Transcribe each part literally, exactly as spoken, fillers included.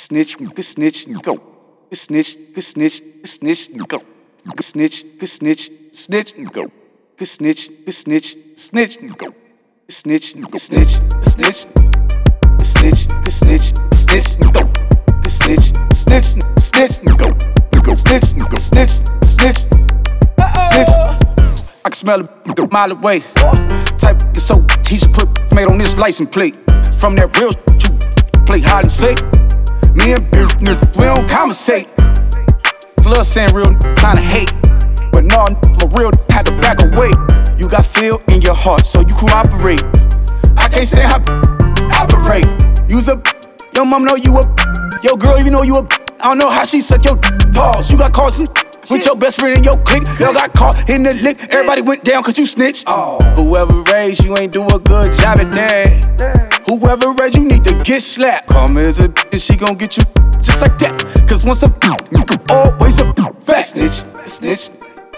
snitch, good snitch, go. Good snitch, good snitch, good snitch, go. Good snitch, good snitch, snitch, go. Good snitch, good snitch, snitch, go. Good snitch, good snitch, snitch. Good snitch, good snitch, snitch, go. Good snitch, snitch, snitch, go. Go snitch, go snitch, snitch, snitch. I can smell it a mile away. Type is so he should put made on this license plate. From that real you play hide and seek. Me and Bill, we don't conversate. Love saying real kinda hate, but no, my real had to back away. You got feel in your heart, so you cooperate. I can't say how operate. You's a your mom know you a your girl, you know you a. I don't know how she suck your balls. You got caught some with your best friend in your clique. Y'all got caught in the lick. Everybody went down cause you snitched. Oh. Whoever raised you ain't do a good job at that. Whoever raised you need to get slapped. Karma is a and she gon' get you just like that. Cause once a always a fat snitch, snitch,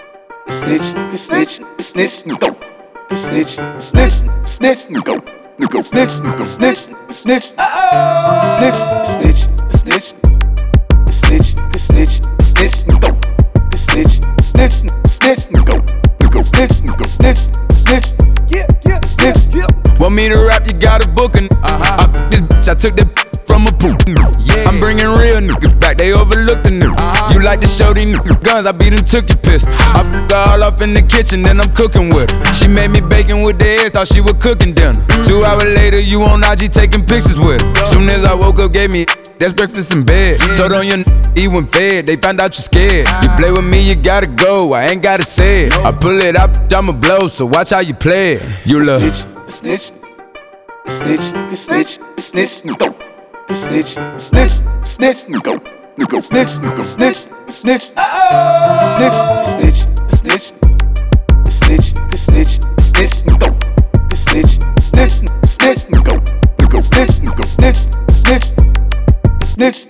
snitch, snitch, snitch, go. Snitch, snitch, snitch, go. Go snitch, go snitch, snitch, snitch, snitch, snitch, snitch, snitch, snitch, go. Snitch, snitch, snitch, go. Go snitch, go snitch, snitch, yeah, yeah, snitch, yeah. Want me to rap, you gotta book it. Uh-huh. I this bitch, I took that from a poop. Yeah. I'm bringing real niggas back, they overlooked the nigga. Uh-huh. You like to show these niggas guns, I beat them, took your pistol. I f***ed her all off in the kitchen, then I'm cooking with her. She made me bacon with the eggs, thought she was cooking dinner. Mm-hmm. Two hours later, you on I G taking pictures with her. Soon as I woke up, gave me that's breakfast in bed. Yeah. Told on your n***, eat when fed, they found out you scared. Uh-huh. You play with me, you gotta go, I ain't gotta say it. No. I pull it up, I'ma blow, so watch how you play it. You love snitch, snitch, snitch, snitch, snitch, go. Snitch, snitch, snitch, go. Go snitch, go snitch, snitch, snitch, snitch, snitch, snitch, snitch, snitch, go. Snitch, snitch, snitch, go. Go snitch, go snitch, snitch, snitch.